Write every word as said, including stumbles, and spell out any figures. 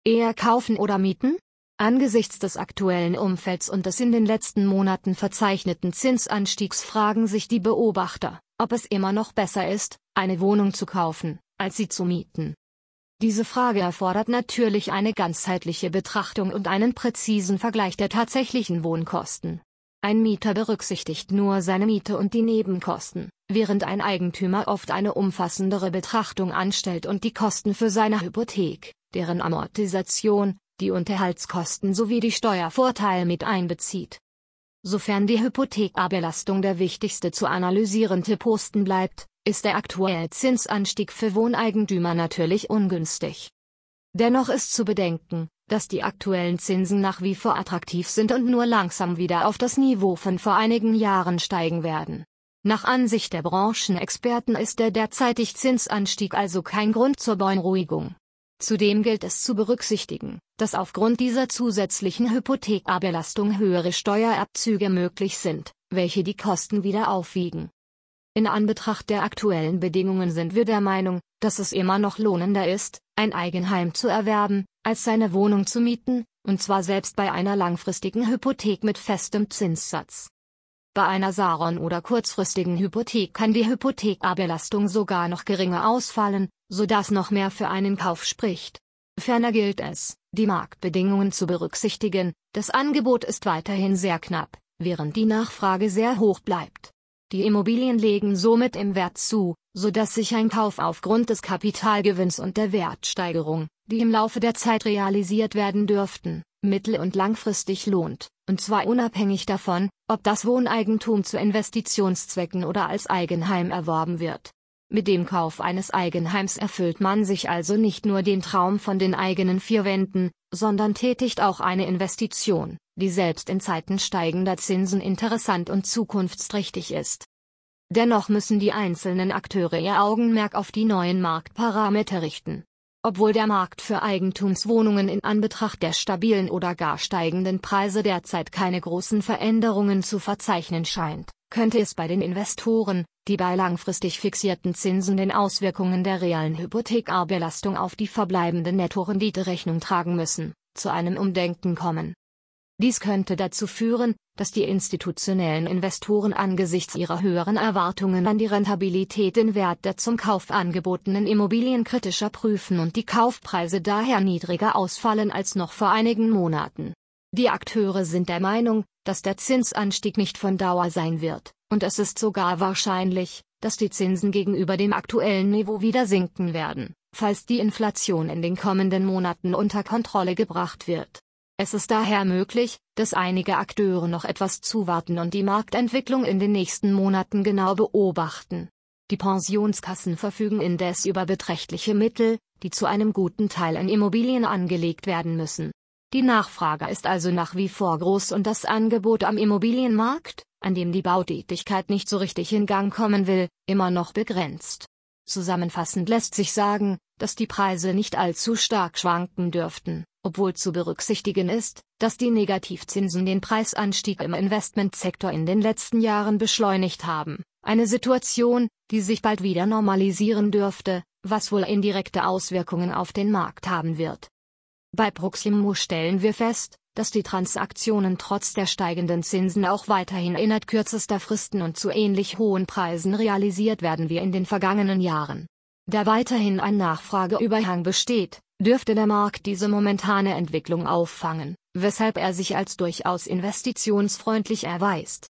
Eher kaufen oder mieten? Angesichts des aktuellen Umfelds und des in den letzten Monaten verzeichneten Zinsanstiegs fragen sich die Beobachter, ob es immer noch besser ist, eine Wohnung zu kaufen, als sie zu mieten. Diese Frage erfordert natürlich eine ganzheitliche Betrachtung und einen präzisen Vergleich der tatsächlichen Wohnkosten. Ein Mieter berücksichtigt nur seine Miete und die Nebenkosten, während ein Eigentümer oft eine umfassendere Betrachtung anstellt und die Kosten für seine Hypothek, deren Amortisation, die Unterhaltskosten sowie die Steuervorteile mit einbezieht. Sofern die Hypothekarbelastung der wichtigste zu analysierende Posten bleibt, ist der aktuelle Zinsanstieg für Wohneigentümer natürlich ungünstig. Dennoch ist zu bedenken, dass die aktuellen Zinsen nach wie vor attraktiv sind und nur langsam wieder auf das Niveau von vor einigen Jahren steigen werden. Nach Ansicht der Branchenexperten ist der derzeitige Zinsanstieg also kein Grund zur Beunruhigung. Zudem gilt es zu berücksichtigen, dass aufgrund dieser zusätzlichen Hypothekarbelastung höhere Steuerabzüge möglich sind, welche die Kosten wieder aufwiegen. In Anbetracht der aktuellen Bedingungen sind wir der Meinung, dass es immer noch lohnender ist, ein Eigenheim zu erwerben, als seine Wohnung zu mieten, und zwar selbst bei einer langfristigen Hypothek mit festem Zinssatz. Bei einer Saron- oder kurzfristigen Hypothek kann die Hypothekarbelastung sogar noch geringer ausfallen, sodass noch mehr für einen Kauf spricht. Ferner gilt es, die Marktbedingungen zu berücksichtigen, das Angebot ist weiterhin sehr knapp, während die Nachfrage sehr hoch bleibt. Die Immobilien legen somit im Wert zu, sodass sich ein Kauf aufgrund des Kapitalgewinns und der Wertsteigerung, die im Laufe der Zeit realisiert werden dürften, mittel- und langfristig lohnt, und zwar unabhängig davon, ob das Wohneigentum zu Investitionszwecken oder als Eigenheim erworben wird. Mit dem Kauf eines Eigenheims erfüllt man sich also nicht nur den Traum von den eigenen vier Wänden, sondern tätigt auch eine Investition, die selbst in Zeiten steigender Zinsen interessant und zukunftsträchtig ist. Dennoch müssen die einzelnen Akteure ihr Augenmerk auf die neuen Marktparameter richten. Obwohl der Markt für Eigentumswohnungen in Anbetracht der stabilen oder gar steigenden Preise derzeit keine großen Veränderungen zu verzeichnen scheint, könnte es bei den Investoren, die bei langfristig fixierten Zinsen den Auswirkungen der realen Hypothekarbelastung auf die verbleibende Nettorendite Rechnung tragen müssen, zu einem Umdenken kommen. Dies könnte dazu führen, dass die institutionellen Investoren angesichts ihrer höheren Erwartungen an die Rentabilität den Wert der zum Kauf angebotenen Immobilien kritischer prüfen und die Kaufpreise daher niedriger ausfallen als noch vor einigen Monaten. Die Akteure sind der Meinung, dass der Zinsanstieg nicht von Dauer sein wird, und es ist sogar wahrscheinlich, dass die Zinsen gegenüber dem aktuellen Niveau wieder sinken werden, falls die Inflation in den kommenden Monaten unter Kontrolle gebracht wird. Es ist daher möglich, dass einige Akteure noch etwas zuwarten und die Marktentwicklung in den nächsten Monaten genau beobachten. Die Pensionskassen verfügen indes über beträchtliche Mittel, die zu einem guten Teil in Immobilien angelegt werden müssen. Die Nachfrage ist also nach wie vor groß und das Angebot am Immobilienmarkt, an dem die Bautätigkeit nicht so richtig in Gang kommen will, immer noch begrenzt. Zusammenfassend lässt sich sagen, dass die Preise nicht allzu stark schwanken dürften, obwohl zu berücksichtigen ist, dass die Negativzinsen den Preisanstieg im Investmentsektor in den letzten Jahren beschleunigt haben, eine Situation, die sich bald wieder normalisieren dürfte, was wohl indirekte Auswirkungen auf den Markt haben wird. Bei Proximo stellen wir fest, dass die Transaktionen trotz der steigenden Zinsen auch weiterhin innerhalb kürzester Fristen und zu ähnlich hohen Preisen realisiert werden wie in den vergangenen Jahren. Da weiterhin ein Nachfrageüberhang besteht, dürfte der Markt diese momentane Entwicklung auffangen, weshalb er sich als durchaus investitionsfreundlich erweist.